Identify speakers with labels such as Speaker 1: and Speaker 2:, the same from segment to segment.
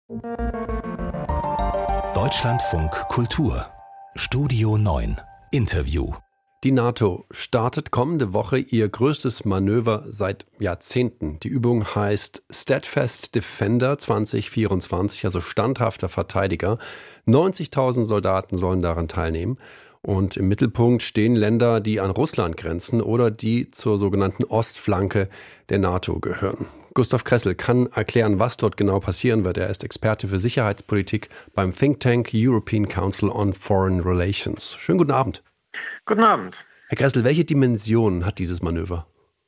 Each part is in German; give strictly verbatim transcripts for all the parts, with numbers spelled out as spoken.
Speaker 1: Deutschlandfunk Kultur Studio neun Interview.
Speaker 2: Die NATO startet kommende Woche ihr größtes Manöver seit Jahrzehnten. Die Übung heißt Steadfast Defender zwanzig vierundzwanzig, also standhafter Verteidiger. neunzigtausend Soldaten sollen daran teilnehmen. Und im Mittelpunkt stehen Länder, die an Russland grenzen oder die zur sogenannten Ostflanke der NATO gehören. Gustav Kressel kann erklären, was dort genau passieren wird. Er ist Experte für Sicherheitspolitik beim Think Tank European Council on Foreign Relations. Schönen guten Abend.
Speaker 3: Guten Abend.
Speaker 2: Herr Kressel, welche Dimensionen hat dieses Manöver?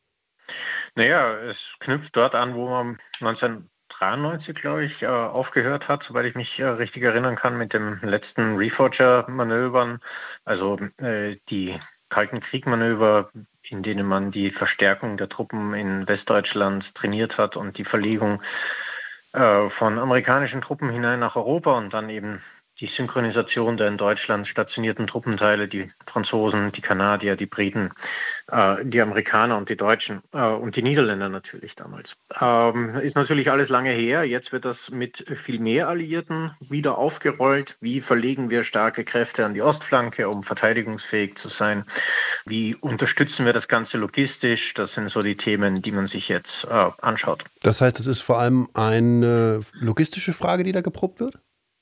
Speaker 3: Naja, es knüpft dort an, wo man neunzehnhundertdreiundneunzig, glaube ich, aufgehört hat, soweit ich mich richtig erinnern kann, mit dem letzten Reforger-Manövern, also äh, die Kalten Krieg-Manöver, in denen man die Verstärkung der Truppen in Westdeutschland trainiert hat und die Verlegung äh, von amerikanischen Truppen hinein nach Europa und dann eben die Synchronisation der in Deutschland stationierten Truppenteile, die Franzosen, die Kanadier, die Briten, äh, die Amerikaner und die Deutschen äh, und die Niederländer natürlich damals. Ähm, ist natürlich alles lange her. Jetzt wird das mit viel mehr Alliierten wieder aufgerollt. Wie verlegen wir starke Kräfte an die Ostflanke, um verteidigungsfähig zu sein? Wie unterstützen wir das Ganze logistisch? Das sind so die Themen, die man sich jetzt äh, anschaut.
Speaker 2: Das heißt, es ist vor allem eine logistische Frage, die da geprobt wird?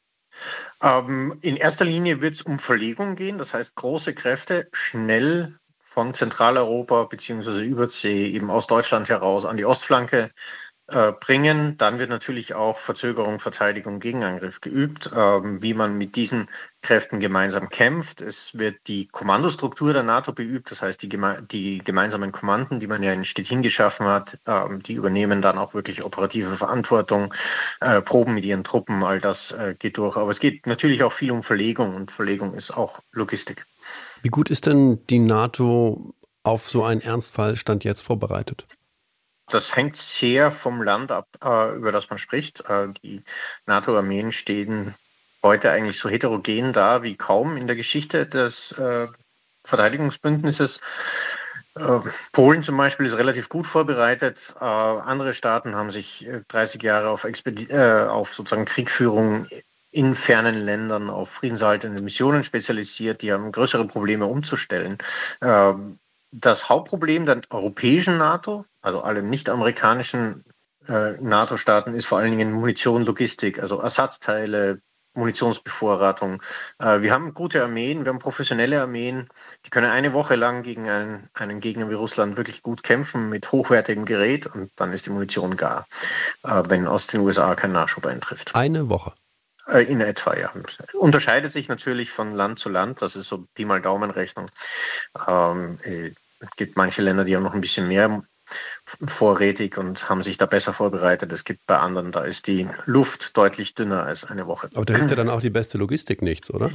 Speaker 3: Ähm, in erster Linie wird es um Verlegung gehen, das heißt große Kräfte schnell von Zentraleuropa bzw. Übersee eben aus Deutschland heraus an die Ostflanke äh, bringen. Dann wird natürlich auch Verzögerung, Verteidigung, Gegenangriff geübt, ähm, wie man mit diesen Kräften gemeinsam kämpft. Es wird die Kommandostruktur der NATO beübt, das heißt die, geme- die gemeinsamen Kommanden, die man ja in Stettin geschaffen hat, ähm, die übernehmen dann auch wirklich operative Verantwortung, äh, Proben mit ihren Truppen, all das äh, geht durch. Aber es geht natürlich auch viel um Verlegung und Verlegung ist auch Logistik.
Speaker 2: Wie gut ist denn die NATO auf so einen Ernstfall Stand jetzt vorbereitet?
Speaker 3: Das hängt sehr vom Land ab, äh, über das man spricht. Äh, die NATO-Armeen stehen heute eigentlich so heterogen da wie kaum in der Geschichte des äh, Verteidigungsbündnisses. Äh, Polen zum Beispiel ist relativ gut vorbereitet. Äh, andere Staaten haben sich äh, dreißig Jahre auf, Expedi- äh, auf sozusagen Kriegführung in fernen Ländern, auf friedenserhaltende Missionen spezialisiert. Die haben größere Probleme umzustellen. Äh, das Hauptproblem der europäischen NATO, also alle nicht-amerikanischen äh, NATO-Staaten, ist vor allen Dingen Munition, Logistik, also Ersatzteile, Munitionsbevorratung. Äh, wir haben gute Armeen, wir haben professionelle Armeen, die können eine Woche lang gegen einen, einen Gegner wie Russland wirklich gut kämpfen mit hochwertigem Gerät und dann ist die Munition gar, äh, wenn aus den U S A kein Nachschub eintrifft.
Speaker 2: Eine Woche?
Speaker 3: Äh, in etwa, ja. Unterscheidet sich natürlich von Land zu Land, das ist so Pi mal Daumenrechnung. Ähm, äh, es gibt manche Länder, die haben noch ein bisschen mehr vorrätig und haben sich da besser vorbereitet. Es gibt bei anderen, da ist die Luft deutlich dünner als eine Woche.
Speaker 2: Aber da hilft ja dann auch die beste Logistik nichts, oder?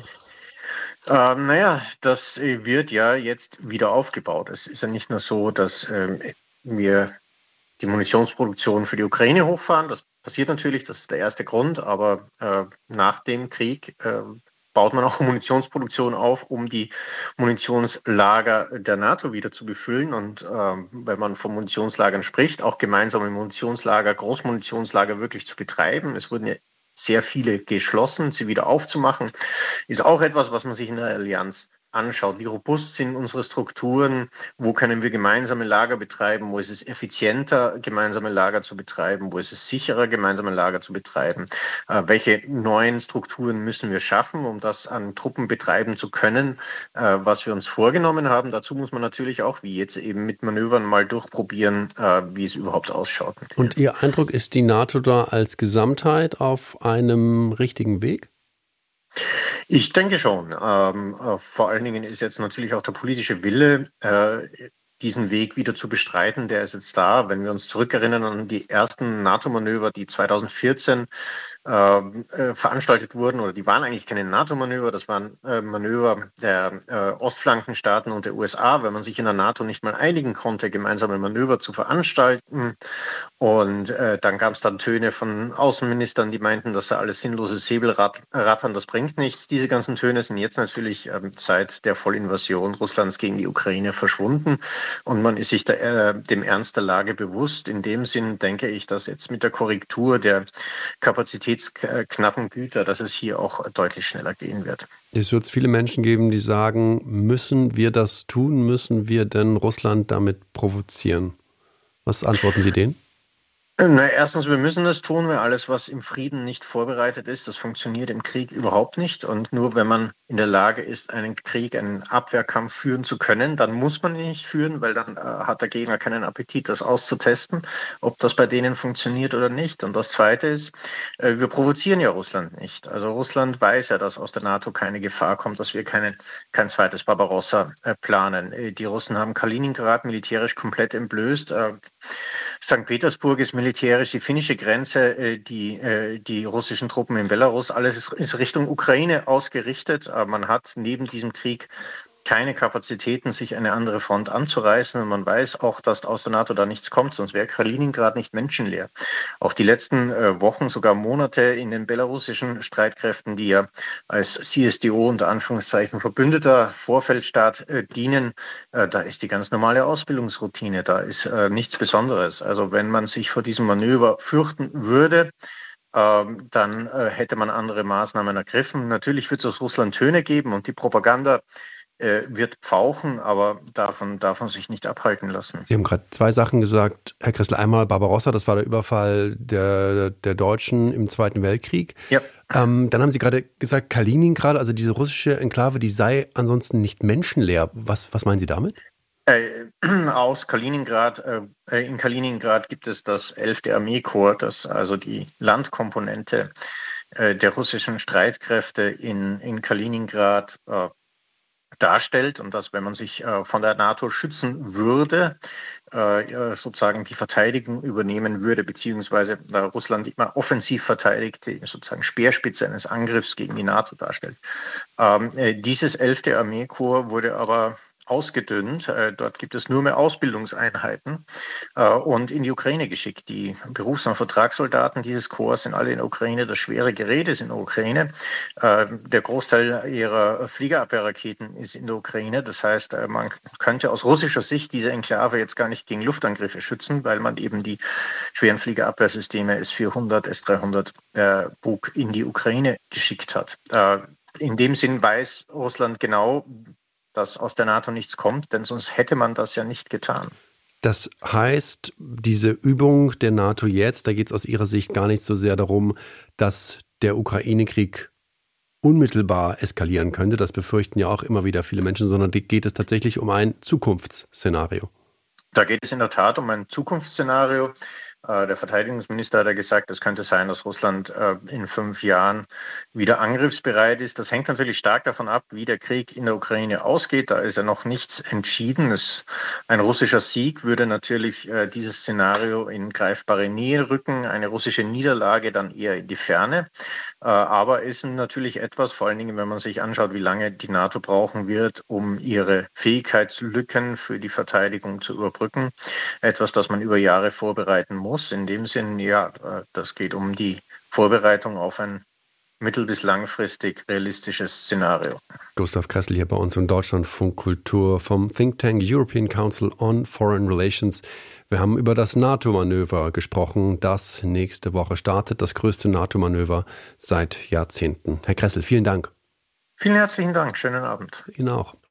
Speaker 3: Ähm, naja, das wird ja jetzt wieder aufgebaut. Es ist ja nicht nur so, dass ähm, wir die Munitionsproduktion für die Ukraine hochfahren. Das passiert natürlich, das ist der erste Grund, aber äh, nach dem Krieg äh, baut man auch Munitionsproduktion auf, um die Munitionslager der NATO wieder zu befüllen. Und äh, wenn man von Munitionslagern spricht, auch gemeinsame Munitionslager, Großmunitionslager wirklich zu betreiben. Es wurden ja sehr viele geschlossen, sie wieder aufzumachen, ist auch etwas, was man sich in der Allianz anschaut. Wie robust sind unsere Strukturen? Wo können wir gemeinsame Lager betreiben? Wo ist es effizienter, gemeinsame Lager zu betreiben? Wo ist es sicherer, gemeinsame Lager zu betreiben? Äh, welche neuen Strukturen müssen wir schaffen, um das an Truppen betreiben zu können, äh, was wir uns vorgenommen haben? Dazu muss man natürlich auch, wie jetzt eben mit Manövern, mal durchprobieren, äh, wie es überhaupt ausschaut.
Speaker 2: Und Ihr Eindruck, ist die NATO da als Gesamtheit auf einem richtigen Weg?
Speaker 3: Ich denke schon. Ähm, äh, vor allen Dingen ist jetzt natürlich auch der politische Wille, äh, diesen Weg wieder zu bestreiten, der ist jetzt da. Wenn wir uns zurückerinnern an die ersten NATO-Manöver, die zweitausendvierzehn äh, äh, veranstaltet wurden, oder die waren eigentlich keine NATO-Manöver, das waren äh, Manöver der äh, Ostflankenstaaten und der U S A, wenn man sich in der NATO nicht mal einigen konnte, gemeinsame Manöver zu veranstalten. Und äh, dann gab es dann Töne von Außenministern, die meinten, das sei alles sinnloses Säbelrattern, das bringt nichts. Diese ganzen Töne sind jetzt natürlich ähm, seit der Vollinvasion Russlands gegen die Ukraine verschwunden. und man ist sich der, äh, dem Ernst der Lage bewusst. In dem Sinn denke ich, dass jetzt mit der Korrektur der kapazitätsknappen Güter, dass es hier auch deutlich schneller gehen wird.
Speaker 2: Es wird viele Menschen geben, die sagen, müssen wir das tun? Müssen wir denn Russland damit provozieren? Was antworten Sie denen?
Speaker 3: Na, erstens, wir müssen das tun, weil alles, was im Frieden nicht vorbereitet ist, das funktioniert im Krieg überhaupt nicht. Und nur wenn man in der Lage ist, einen Krieg, einen Abwehrkampf führen zu können, dann muss man ihn nicht führen, weil dann äh, hat der Gegner keinen Appetit, das auszutesten, ob das bei denen funktioniert oder nicht. Und das Zweite ist, äh, wir provozieren ja Russland nicht. Also Russland weiß ja, dass aus der NATO keine Gefahr kommt, dass wir keine, kein zweites Barbarossa äh, planen. Äh, die Russen haben Kaliningrad militärisch komplett entblößt. Äh, Sankt Petersburg ist militärisch die finnische Grenze, die, die russischen Truppen in Belarus, alles ist, ist Richtung Ukraine ausgerichtet. Aber man hat neben diesem Krieg keine Kapazitäten, sich eine andere Front anzureißen. Und man weiß auch, dass aus der NATO da nichts kommt, sonst wäre Kaliningrad nicht menschenleer. Auch die letzten äh, Wochen, sogar Monate in den belarussischen Streitkräften, die ja als C S D O unter Anführungszeichen verbündeter Vorfeldstaat äh, dienen, äh, da ist die ganz normale Ausbildungsroutine, da ist äh, nichts Besonderes. Also wenn man sich vor diesem Manöver fürchten würde, ähm, dann äh, hätte man andere Maßnahmen ergriffen. Natürlich wird es aus Russland Töne geben und die Propaganda wird pfauchen, aber davon darf man sich nicht abhalten lassen.
Speaker 2: Sie haben gerade zwei Sachen gesagt, Herr Kressel. Einmal Barbarossa, das war der Überfall der, der Deutschen im Zweiten Weltkrieg.
Speaker 3: Ja.
Speaker 2: Ähm, dann haben Sie gerade gesagt, Kaliningrad, also diese russische Enklave, die sei ansonsten nicht menschenleer. Was, was meinen Sie damit?
Speaker 3: Äh, aus Kaliningrad, äh, in Kaliningrad gibt es das elfte Armeekorps, das also die Landkomponente äh, der russischen Streitkräfte in, in Kaliningrad äh, darstellt und dass, wenn man sich äh, von der NATO schützen würde, äh, sozusagen die Verteidigung übernehmen würde, beziehungsweise äh, Russland immer offensiv verteidigt, die sozusagen Speerspitze eines Angriffs gegen die NATO darstellt. Ähm, äh, dieses elfte Armeekorps wurde aber ausgedünnt. Dort gibt es nur mehr Ausbildungseinheiten und in die Ukraine geschickt. Die Berufs- und Vertragssoldaten dieses Korps sind alle in der Ukraine. Das schwere Gerät ist in der Ukraine. Der Großteil ihrer Fliegerabwehrraketen ist in der Ukraine. Das heißt, man könnte aus russischer Sicht diese Enklave jetzt gar nicht gegen Luftangriffe schützen, weil man eben die schweren Fliegerabwehrsysteme S vierhundert, S dreihundert Bug in die Ukraine geschickt hat. In dem Sinn weiß Russland genau, dass aus der NATO nichts kommt, denn sonst hätte man das ja nicht getan.
Speaker 2: Das heißt, diese Übung der NATO jetzt, da geht es aus Ihrer Sicht gar nicht so sehr darum, dass der Ukraine-Krieg unmittelbar eskalieren könnte. Das befürchten ja auch immer wieder viele Menschen, sondern geht es tatsächlich um ein Zukunftsszenario.
Speaker 3: Da geht es in der Tat um ein Zukunftsszenario. Der Verteidigungsminister hat ja gesagt, es könnte sein, dass Russland in fünf Jahren wieder angriffsbereit ist. Das hängt natürlich stark davon ab, wie der Krieg in der Ukraine ausgeht. Da ist ja noch nichts entschieden. Es, ein russischer Sieg würde natürlich dieses Szenario in greifbare Nähe rücken, eine russische Niederlage dann eher in die Ferne. Aber ist natürlich etwas, vor allen Dingen, wenn man sich anschaut, wie lange die NATO brauchen wird, um ihre Fähigkeitslücken für die Verteidigung zu überbrücken, etwas, das man über Jahre vorbereiten muss. In dem Sinn, ja, das geht um die Vorbereitung auf ein mittel- bis langfristig realistisches Szenario.
Speaker 2: Gustav Kressel hier bei uns im Deutschlandfunk Kultur vom Think Tank European Council on Foreign Relations. Wir haben über das NATO-Manöver gesprochen, das nächste Woche startet, das größte NATO-Manöver seit Jahrzehnten. Herr Kressel, vielen Dank.
Speaker 3: Vielen herzlichen Dank, schönen Abend.
Speaker 2: Ihnen auch.